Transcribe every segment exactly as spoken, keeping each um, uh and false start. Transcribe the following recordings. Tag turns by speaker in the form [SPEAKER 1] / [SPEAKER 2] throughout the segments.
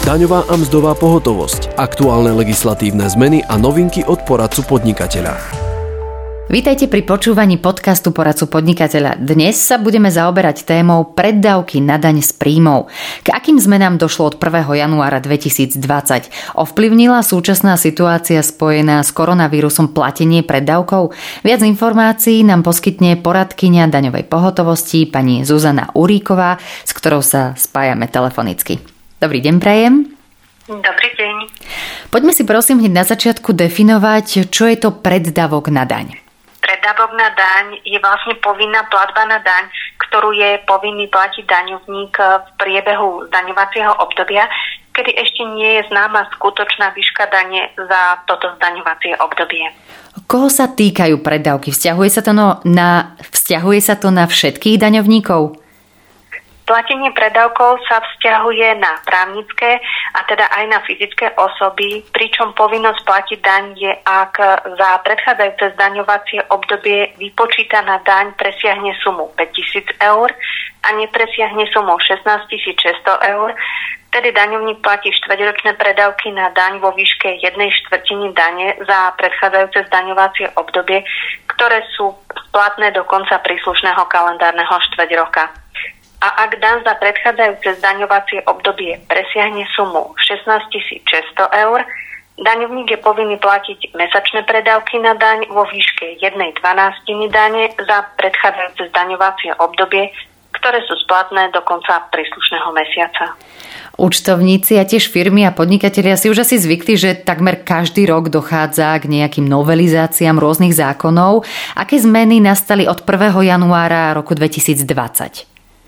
[SPEAKER 1] daňová a mzdová pohotovosť, aktuálne legislatívne zmeny a novinky od poradcu podnikateľa.
[SPEAKER 2] Vítajte pri počúvaní podcastu Poradcu podnikateľa. Dnes sa budeme zaoberať témou preddavky na daň z príjmov. K akým zmenám došlo od prvého januára dvetisícdvadsať? Ovplyvnila súčasná situácia spojená s koronavírusom platenie preddavkov? Viac informácií nám poskytne poradkyňa daňovej pohotovosti pani Zuzana Uríková, s ktorou sa spájame telefonicky. Dobrý deň, prajem.
[SPEAKER 3] Dobrý deň.
[SPEAKER 2] Poďme si prosím hneď na začiatku definovať, čo je to preddavok na daň.
[SPEAKER 3] Preddavok na daň je vlastne povinná platba na daň, ktorú je povinný platiť daňovník v priebehu zdaňovacieho obdobia, kedy ešte nie je známa skutočná výška dane za toto zdaňovacie obdobie.
[SPEAKER 2] Koho sa týkajú preddavky? Vzťahuje sa to na, vzťahuje sa to na všetkých daňovníkov?
[SPEAKER 3] Platenie preddavkov sa vzťahuje na právnické a teda aj na fyzické osoby, pričom povinnosť platiť daň je, ak za predchádzajúce zdaňovacie obdobie vypočítaná daň presiahne sumu päťtisíc eur a nepresiahne sumu šestnásťtisíc šesťsto eur, tedy daňovník platí štvrťročné preddavky na daň vo výške jednej štvrtiny dane za predchádzajúce zdaňovacie obdobie, ktoré sú platné do konca príslušného kalendárneho štvrť roka. A ak daň za predchádzajúce zdaňovacie obdobie presiahne sumu šestnásťtisíc šesťsto eur, daňovník je povinný platiť mesačné preddavky na daň vo výške jednej dvanástiny dane za predchádzajúce zdaňovacie obdobie, ktoré sú splatné do konca príslušného mesiaca.
[SPEAKER 2] Účtovníci a tiež firmy a podnikatelia si už asi zvykli, že takmer každý rok dochádza k nejakým novelizáciám rôznych zákonov. Aké zmeny nastali od prvého januára roku dvetisícdvadsať?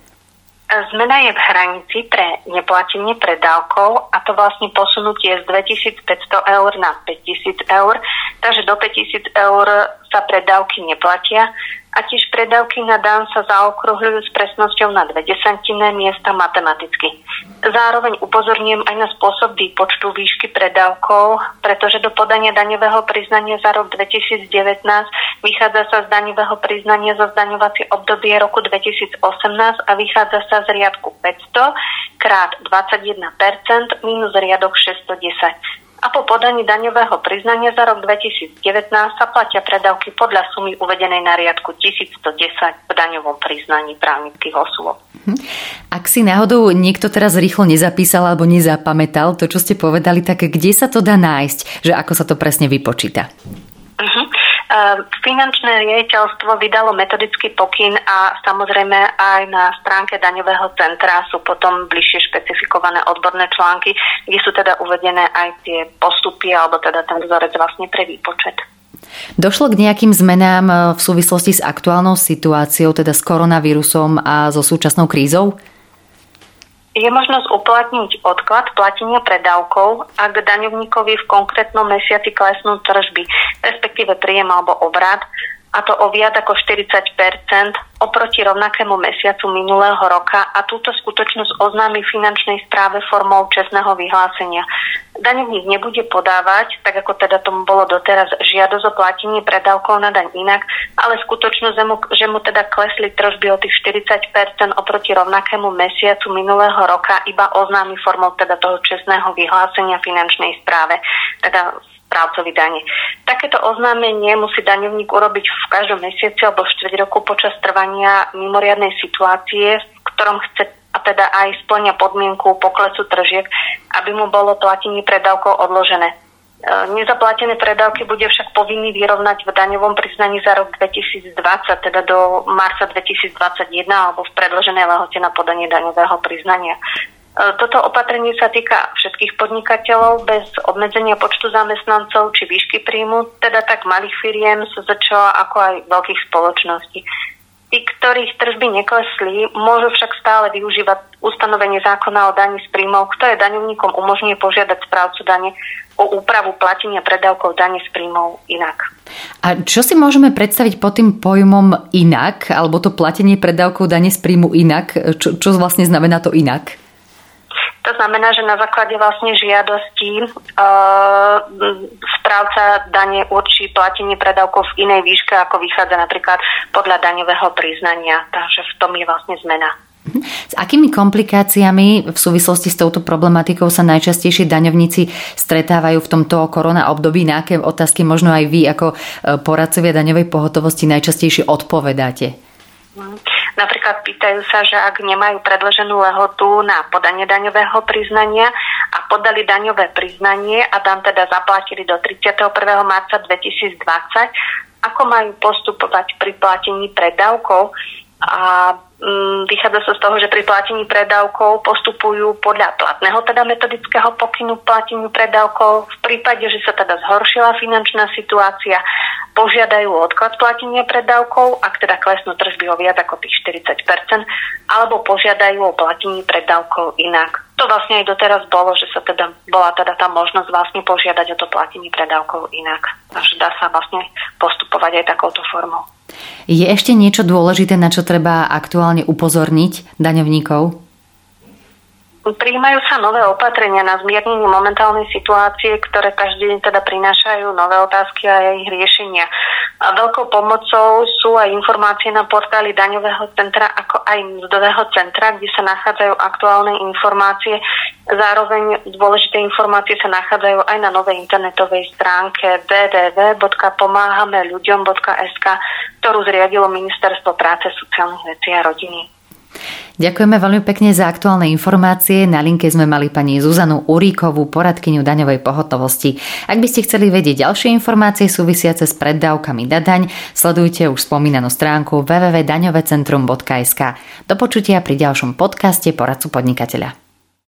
[SPEAKER 3] Zmena je v hranici pre neplatenie preddavkov, a to vlastne posunutie z dvetisícpäťsto eur na päťtisíc eur, takže do päťtisíc eur sa preddavky neplatia a tiež preddavky na daň sa zaokrúhľujú s presnosťou na dve desatiny miesta matematicky. Zároveň upozorňujem aj na spôsob výpočtu výšky preddavkov, pretože do podania daňového priznania za rok dvetisícdevätnásť vychádza sa z daňového priznania za zdaňovacie obdobie roku dvetisícosemnásť a vychádza sa z riadku päťsto krát dvadsaťjeden percent minus riadok šesťstodesať. A po podaní daňového priznania za rok dvetisícdevätnásť sa platia preddavky podľa sumy uvedenej na riadku tisícstodesať v daňovom priznaní právnických osôb.
[SPEAKER 2] Ak si náhodou niekto teraz rýchlo nezapísal alebo nezapamätal to, čo ste povedali, tak kde sa to dá nájsť, že ako sa to presne vypočíta?
[SPEAKER 3] Uh-huh. Finančné riaditeľstvo vydalo metodický pokyn a samozrejme aj na stránke daňového centra sú potom bližšie špecifikované odborné články, kde sú teda uvedené aj tie postupy alebo teda ten vzorec vlastne pre výpočet.
[SPEAKER 2] Došlo k nejakým zmenám v súvislosti s aktuálnou situáciou, teda s koronavírusom a so súčasnou krízou?
[SPEAKER 3] Je možnosť uplatniť odklad platenia preddavkov, ak daňovníkovi v konkrétnom mesiaci klesnú tržby, respektíve príjem alebo obrat, a to o viac ako štyridsať percent oproti rovnakému mesiacu minulého roka a túto skutočnosť oznámi finančnej správe formou čestného vyhlásenia. Daňovník nebude podávať, tak ako teda tomu bolo doteraz, žiadosť o platenie preddavkov na daň inak, ale skutočnosť, že mu teda klesli tržby o tých štyridsať percent oproti rovnakému mesiacu minulého roka iba oznámi formou teda toho čestného vyhlásenia finančnej správe, teda správcovi dane. Takéto oznámenie musí daňovník urobiť v každom mesiaci alebo štvrť roku počas trvania mimoriadnej situácie, v ktorom chce a teda aj spĺňa podmienku poklesu tržieb, aby mu bolo platenie preddavkov odložené. Nezaplatené preddavky bude však povinný vyrovnať v daňovom priznaní za rok dvetisícdvadsať, teda do marca dvetisícdvadsaťjeden alebo v predĺženej lehote na podanie daňového priznania. Toto opatrenie sa týka všetkých podnikateľov bez obmedzenia počtu zamestnancov či výšky príjmu, teda tak malých firiem, es zet čo, ako aj veľkých spoločností. Tí, ktorých tržby neklesli, môžu však stále využívať ustanovenie zákona o daní z príjmov, ktoré daňovníkom umožňuje požiadať správcu dane o úpravu platenia preddavkov dane z príjmov inak.
[SPEAKER 2] A čo si môžeme predstaviť pod tým pojmom inak, alebo to platenie preddavkov dane z príjmu inak? Čo, čo vlastne znamená to inak?
[SPEAKER 3] To znamená, že na základe vlastne žiadosti e, správca dane určí platenie preddavkov v inej výške, ako vychádza napríklad podľa daňového priznania. Takže v tom je vlastne zmena.
[SPEAKER 2] S akými komplikáciami v súvislosti s touto problematikou sa najčastejšie daňovníci stretávajú v tomto korona období? Na aké otázky možno aj vy ako poradcovia daňovej pohotovosti najčastejšie odpovedáte?
[SPEAKER 3] Napríklad pýtajú sa, že ak nemajú predĺženú lehotu na podanie daňového priznania a podali daňové priznanie a tam teda zaplatili do tridsiateho prvého marca dvetisícdvadsať, ako majú postupovať pri platení preddavkov? A mm, vychádza sa z toho, že pri platení preddavkov postupujú podľa platného teda metodického pokynu k plateniu preddavkov. V prípade, že sa teda zhoršila finančná situácia, požiadajú o odklad platenia preddavkov, ak teda klesnú tržby o viac ako tých štyridsať percent, alebo požiadajú o platení preddavkov inak. To vlastne aj doteraz bolo, že sa teda bola teda tá možnosť vlastne požiadať o to platenie preddavkov inak. Takže dá sa vlastne postupovať aj takouto formou.
[SPEAKER 2] Je ešte niečo dôležité, na čo treba aktuálne upozorniť daňovníkov?
[SPEAKER 3] Prijímajú sa nové opatrenia na zmiernenie momentálnej situácie, ktoré každý deň teda prinášajú nové otázky a ich riešenia. A veľkou pomocou sú aj informácie na portáli daňového centra, ako aj mzdového centra, kde sa nachádzajú aktuálne informácie. Zároveň dôležité informácie sa nachádzajú aj na novej internetovej stránke w w w bodka pomáhame ľuďom bodka es ká, ktorú zriadilo Ministerstvo práce, sociálnych vecí a rodiny.
[SPEAKER 2] Ďakujeme veľmi pekne za aktuálne informácie. Na linke sme mali pani Zuzanu Uríkovú, poradkyňu daňovej pohotovosti. Ak by ste chceli vedieť ďalšie informácie súvisiace s preddavkami na daň, sledujte už spomínanú stránku w w w bodka daňovecentrum bodka es ká. Do počutia pri ďalšom podcaste Poradcu podnikateľa.